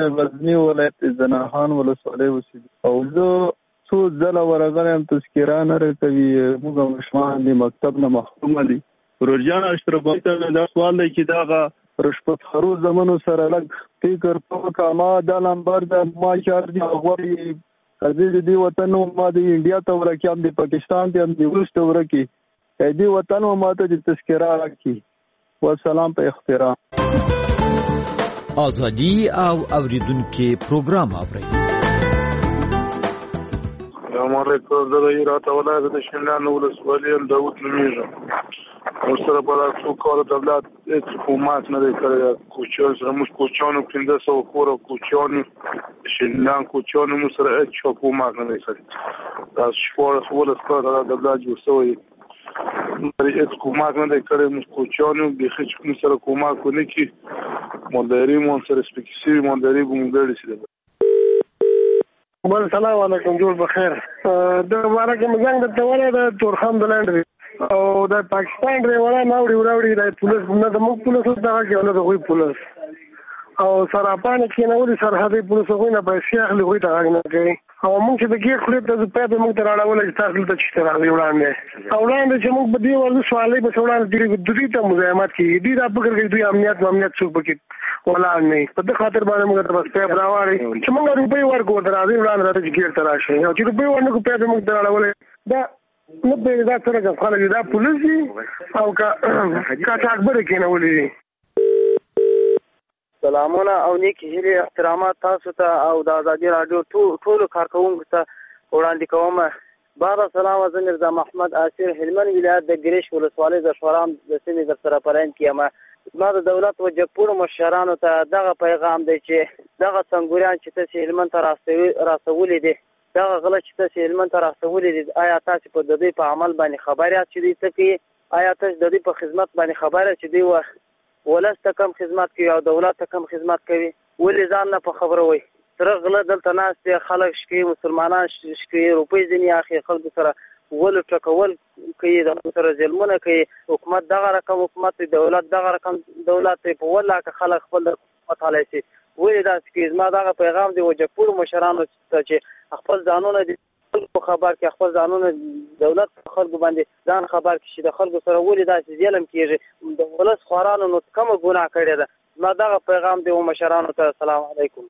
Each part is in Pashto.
غزنی ولایت زناخان ولسوالۍ اوسېږي او زه څو ځله ورغلی یم تذکره نه راکوي. موږ ماشومان دي مکتب نه محرومه دي. روجان اشرف ته مې دا سوال دی چې دغه رشوت خورو زمنو سره لږ فکر وکړه. ما دا نمبر د ما چار دي غواړي د دې وطن ما د انډیا ته ورکې هم د پاکستان ته هم د روس ته ورکې دې وطن ما ته د تذکره راکړي. والسلام په احترام. ازادي او اوریدونکو پروګرام اوري. السلام علیکم. زه د هرات ولایت د شملان ولسوالۍ داود نومیږم. او سره په څو کال دولت هیڅ حکومت نه دی کړی. کوچیان سره موږ کوچیانو 1500 کور کوچیانو شملان کوچیانو موږ سره هیڅ حکومت نه دی کړی. دا شپږ ولسوالۍ د دولت جوړ شوی هیڅ حکومت نه دی کړی. موږ کوچیانو به هیڅ کوم سره حکومت کو نه کی مالداري مون سره سپیکسي مالداري ګمګړي سي. بل سلام علیکم. جوړ بخیر. د مبارک مزنګ د توره د تورخم د لاندې او د پاکستان ریوړا ناوړي د پولیس نه د موږ پولیس دغه کې نه د غوي پولیس او سراپان کې نه ولې سرحدي پولیس غوي نه پیسې اخلي غوي ته نه کوي او موږ چې د ګیټ خلک ته په موږ ته راړول چې تاسو ته چې راځي وړاندې او وړاندې چې موږ په دې ورته سوالې په وړاندې د دې ته مزاحمت کې دي دا فکر کوي دوی امنیت څوک پکې ولا نه په دې خاطر باندې موږ ته بس په راوړي چې موږ روپۍ ورکو درازي وړاندې راځي ګیټ ته راشي او چې روپۍ ورنکو په موږ ته راړول دا نو به دا څنګه خلک دا پولیس او کا اکبر کې نه ولې. سلامونه او نیکی هیلې احترامات تاسو ته او د ازادي رادیو ټولو کارکونکو ته وړاندې کوم. بابا سلام. زه مرزا محمد آصر هلمند ولایت د ګریش ولسوالۍ د شورام د سیمې در سره پراین کېم. ما د دولت و جګپوړو مشرانو ته دغه پیغام دی چې دغه څنګهوریان چې تاسو هلمند ته راستولې دي دغه غله چې تاسو هلمند ته راستولې دي آیا تاسو په دوی په عمل باندې خبر یاست چې دوی څه کوي؟ آیا تاسو د دوی په خدمت باندې خبر یاست چې دوی ولس ته کم خدمت کوي او دولت ته کم خدمت کوي؟ ولې ځان نه په خبره وي؟ تر غله دلته ناست خلک شکي مسلمانان شکي روپۍ ځینې اخی خلکو سره ولو ټکول کوي د سره ظلمونه کوي. حکومت دغه رقم حکومت دولت دغه رقم دولت په ولا که خلک خپل مطالعه شي ولې دا چې ما دغه پیغام دی وجپور مشرانو ته چې خپل ځانونه دي خبر کې خپل ځانونه دولت خلکو باندې ځان خبر کې شي د خلکو سره ولې دا چې ظلم کیږي د ولس خورانو نو کوم ګناه کړی ده. ما دغه پیغام دی مشرانو ته. السلام علیکم.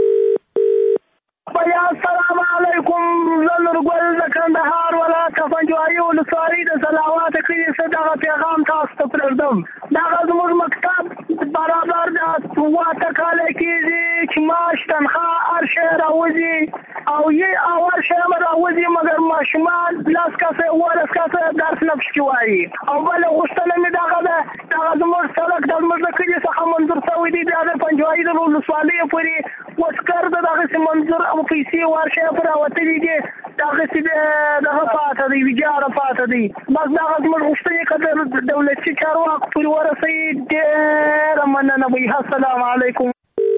السلام علیکم. زلر ګل د کندهار ولایت پنجوایي ولسوالۍ د صلوات کې صدقه پیغام تاسو ته پرېږدم. دغه زموږ مکتب برابر د واته کال کې چې معاش تنخواه هر شی راوځي او یې اول شی راوځي مګر ماشومان لاس کاسه ورس کاسه درس نه پکې وایي او بل غوښتنه مې دغه زموږ سړک د زموږ د کلي څخه منظور شوی دی د پنجوایي د ولسوالۍ پورې وسکر دغه منظور او پیسې ورشه پر اوتې دي دغه پاته دی ویجاره پاته دی بس دغه زموږ غوښتنې کده دولتي چارواکو پورې ورسوي ډېره مننه وي. السلام علیکم.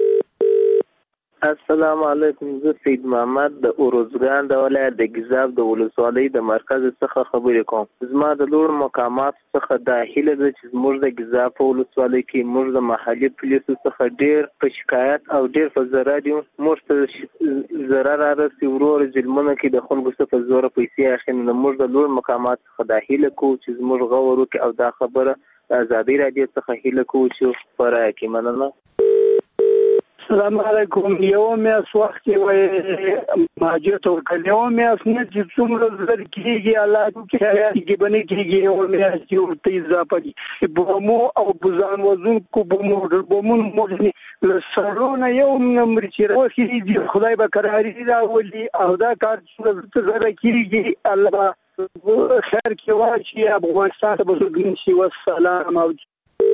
السلام علیکم. زه سید محمد د اوروزګان د ولایت د ګیزاب د ولسوالۍ د مرکز څخه خبرې کوم. زما د لوړ مقامات څخه د هیله ده چې موږ د ګیزاب په ولسوالۍ کې موږ د محلي پولیسو څخه ډیر په شکایت او ډیر په ضرر یو. موږ ته ضرر رارسي ورور ظلمونه کې د خلکو څخه زوره پیسې اخلي. موږ د لوړ مقامات څخه د هیله کوو چې موږ غور وکړو او دا خبره ازادي رادیو څخه هیله کوو چې خبره کې مننه. السلام علیکم. یو میاس وخت کې وای ماجر ته کله یو میاس نه چې څومره زر کېږي الله دې کې باندې کېږي یو میاس چې ورته اضافه دي بومو او بوزان وزن کو بومون مو سرونه یو نمبر چې راوخی دي خدای به قراری راولي او دا کار څومره زر کېږي الله خیر کې واچي افغانستان ته بزرګین شي. والسلام علیکم.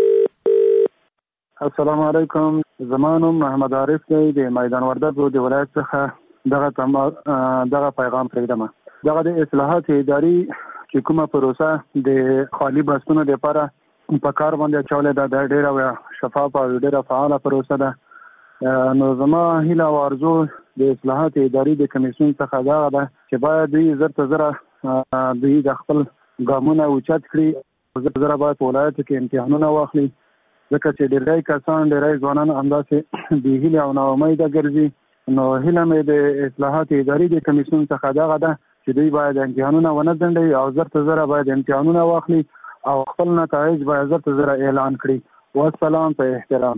السلام علیکم. زمانم محمد عارف دی د میدان وردګ د ولایت څخه دغه پیغام پرېږدم. دغه د اصلاحات اداري چې کومه پروسه د خالی بستونو لپاره په کار باندې چولې ده د ډېره شفافه او ډېره فعاله پروسه ده. نو زما هیله او ارزو د اصلاحات اداري د کمیسیون څخه دا ده چې باید دوی زر ته زره دوی د خپل ګامونه اوچت کړي. زر باید په ولایت کې امتحانونه واخلي ځکه چې ډېری کسان ډېری ځوانان همداسې بې هیلې او ناامیده ګرځي. نو هیله مې د اصلاحات اداري د کمیسیون څخه دغه ده چې دوی باید امتحانونه ونه ځنډوي او زر تر زره باید امتحانونه واخلي او خپل نتایج باید زر تر زره اعلان کړي. والسلام په احترام.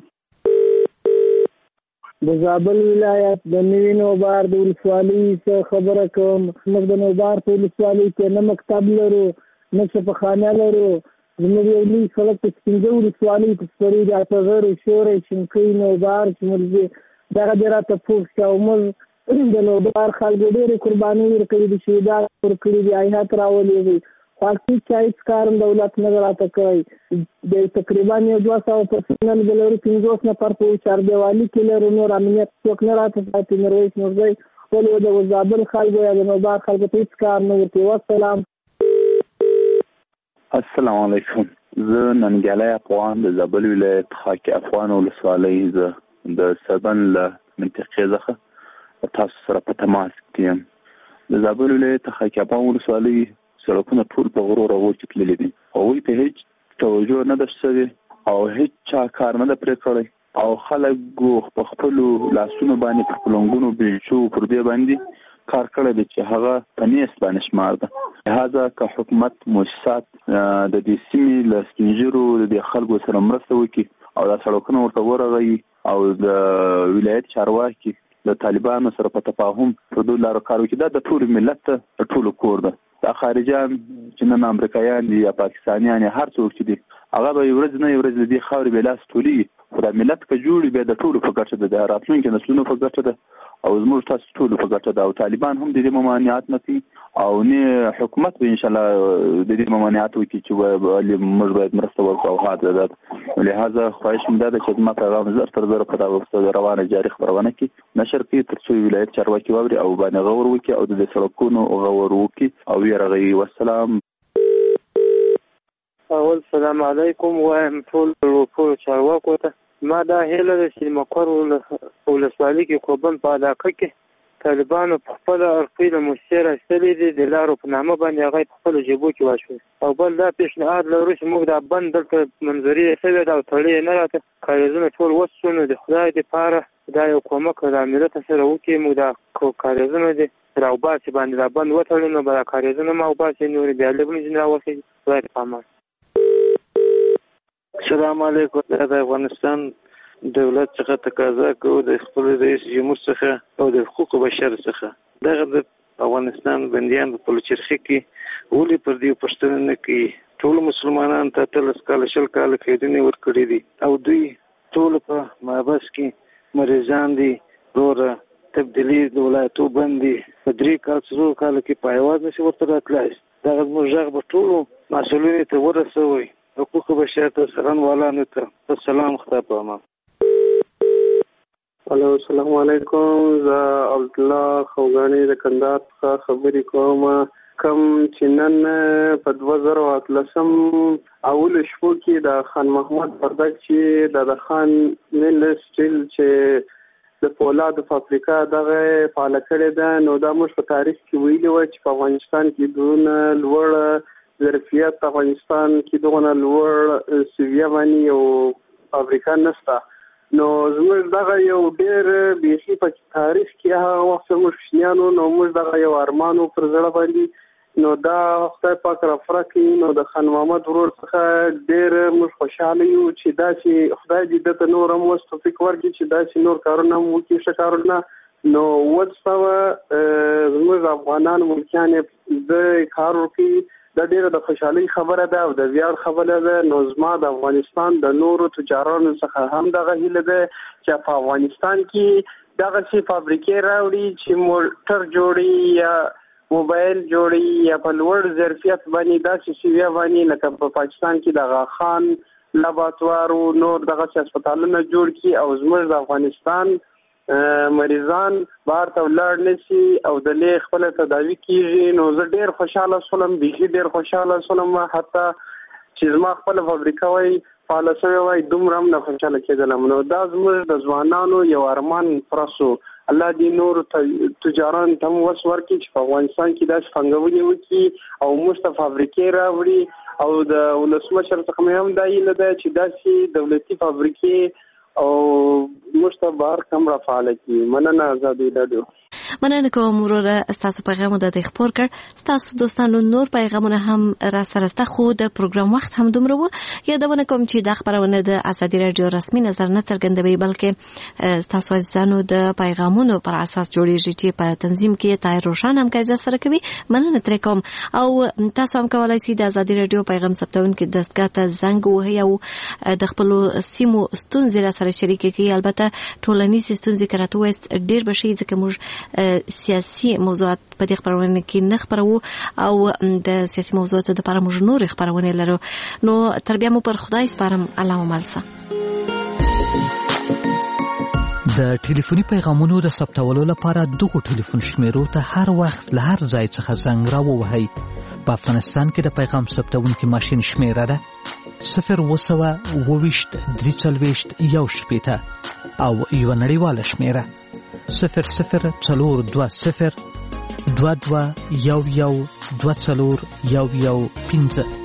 د زابل ولایت د نوي نوبار د ولسوالۍ څخه خبره کوم. موږ د نوبار په ولسوالۍ کې نه مکتب لرو نه شفاخانه لرو. زموږ یو لوی سړک په پنځه ولسوالۍ په سپرۍ د اټغر شوری شینکۍ نوبار چې موږ دغه دې راته پوښ کړه او موږ د نوبار خلکو ډېرې قربانۍ ورکړي دي، شهیدان ورکړي دي، عایات راولېږي، خو هیڅ هیڅ کار هم دولت نه راته کوي. د تقریبا 200 پرسنل به لرو، 50 نفر په چاردیوالي کې لرو، نور امنیت څوک نه راته ساتي. میرویس نورزی خپل د زابل خلکو یا د نوبار خلکو ته هیڅ کار نه ورکوي. والسلام. السلام علیکم. زه ننګیالی افغان د زابل ولایت خاک افغان ولسوالۍ زه د سبن له منطقې څخه تاسو سره په تماس کې یم. د زابل ولایت خاک افغان ولسوالۍ سړکونه ټول په غرو رغو کې تللي دي. هغوی ته هیڅ توجه نه ده شوې او هیڅ چا کار نه ده پرې کړی او خلکو په خپلو لاسونو باندې په پلنګونو بیلچو پر دې باندې کار کړی دی چې هغه په نیست باندې شمار ده. لهذا که حکومت مؤسسات د دې سیمې له سپین ږیرو د دې خلکو سره مرسته وکړي او دا سړکونه ورته ورغوي او د ولایت چارواکي د طالبانو سره په تفاهم په دې لارو کار وکړي، دا د ټول ملت ته ټول کور ده. دا خارجان چې نن امریکایان دي یا پاکستانیان یا هر څوک چې دي هغه به یو ورځ نه یو ورځ د دې خاورې بې لاس ټولېږي، خو دا ملت که جوړ بیا د ټولو په ګټه ده، د راتلونکي نسلونو په ګټه ده او زموږ تاسو ټولو په ګټه ده. او طالبان هم د دې ممانعت نه کوي او نه حکومت به انشاءالله د دې ممانعت وکړي چې موږ باید مرسته وکړو او هغه ده. لهذا خواهش مې دا ده چې زما پیغام زر تر زره په دغه روانه جاري خپرونه کې نشر کړي تر څو ولایت چارواکي واوري او باندې غور وکړي او د دې سړکونو غور وکړي او ویرغوي. والسلام. اول سلام علیکم وایم ټول چارواکو ته. ما دا هیله ده چې مقر ولسوالۍ کې کوبن په علاقه کې طالبانو په خپل ارقي له موسسې راستلې دي، د لارو په نامه باندې هغه په خپلو جیبو کې واچوي. او بل دا پیشنهاد لرو چې موږ دا بند دلته منظوري شوې ده او تړلې نه راته کاریزونه ټول وسو نو د خدای دپاره دا یو کومک دا ملت سره وکړي. موږ دا کاریزونه دي راوباسي باندې دا بند وتړو نو به دا کاریزونه ما وباسي نورې بیا لبنې راوخي. خدای ته پامان. السلام علیکم. د افغانستان دولت څخه تقاضا کوو د خپل رئیس جمهور څخه او د حقوقو بشر څخه دغه د افغانستان بندیان په پلوچرخي کې ولې پر دې پښتنه نه کوي. ټول مسلمانان ته 13 کال 20 کال قیدونه ورکړي دي او دوی ټول په محبس کې مریضان دي. روره تبدیلی د ولایتو باندې په 3 کال 4 کال کې پایواز نشي ورته راتلای. دغه موږ غږ په ټولو مسؤلینو ته ورسوي. حقوق بشر ته سلام والانو ته السلام خطاب ما. الو السلام علیکم. زه عبدالله خوګانی د کندهار څخه خبرې کوم. کوم چې نن په 2013 اول شپو کې د خان محمد وردګ چې د خان مل سټیل چې د پولاد فابریکا دغه فعال کړی ده، نو دا موږ په تاریخ کې ویلي و چې په افغانستان کې دونه لوړ ظرفیت افغانستان کې دغه لوړ سویه باندې یو فابریکا نشته. نو زموږ دغه یو ډېر بیخي په تاریخ کې هغه وخت موږ شنیانو نو موږ دغه یو ارمانو پر زړه باندې نو دا خدای پاک را فرکې نو د خان محمد ورور څخه ډېر موږ خوشحاله یو چې دا چې خدای دې ته نور هم وس توفیق ورکړي چې دا چې نور کارونه هم وکړي ښه کارونه. نو زموږ افغانان ملکیان د کار وکړي دا ډیره د خوشحالۍ خبره ده او د ویاړ خبره ده. نو زما د افغانستان د نورو تجارانو څخه هم دغه هیله ده چې په افغانستان کې دغه څه فابریکې راوړي چې موټر جوړي یا موبایل جوړي یا په لوړ ظرفیت باندې داسې سویه باندې لکه په پاکستان کې دغه خان لابراتوار او نور دغه هسپتالونه جوړ کړي او زموږ د افغانستان مریضان بهر ته ولاړ نشي او د لې خپل تداوی کیږي. نو زه ډېر خوشاله شولم، بیخي ډېر خوشاله شولم، حتی چې زما خپل فابریکه وای فعال شوی وای دومره هم نه خوشاله کېدلم. نو دا زموږ د ځوانانو یو ارمان پرسو. الله دې نور تجاران ته هم وس ورکړي چې په افغانستان کې داسې پانګونې وکړي او موږ ته فابریکې راوړي او د ولسمشر څخه مې هم دا هیله ده چې داسې دولتي فابریکې او موږ ته بهر کم را فعاله کړي. مننه ازادي راډیو. مننه کوم وروره، ستاسو پیغام د دې خبر کړ. ستاسو دوستانو نور پیغامونه هم را سره سته، خو د پروګرام وخت هم دومره و. یادونه کوم چې دا خبرونه د ازادي راډیو رسمي نظر نه څرګندوي، بلکې ستاسو عزیزانو د پیغامونو پر اساس جوړیږي چې په تنظیم کې طاهر روشن همکاري را سره کوي. مننه ترې کوم. او تاسو هم کولای شئ د ازادي راډیو پیغام ثبتونکو دستګاه ته زنګ ووهئ او د خپل سیمو ستونزې را سره شریکې کړئ. البته ټولنیزې ستونزې که راته ووایاست ډېر به ښه، ځکه موږ سیاسي موضوعات په دې خبرونه کې نه خبرو او د سیاسي موضوعاتو لپاره موږ نورې خبرونه لرو. نو تر بیا مو پر خدای سپارم. الله مو ملسه. د ټلیفوني پیغامونو د ثبتولو لپاره دغه ټلیفون شمیرو ته هر وخت له هر ځای څخه زنګ راووهئ. په افغانستان کې د پیغام ثبتونکي ماشین شمیره ده 0202341 او یو نړیواله شمیره 00402211241115.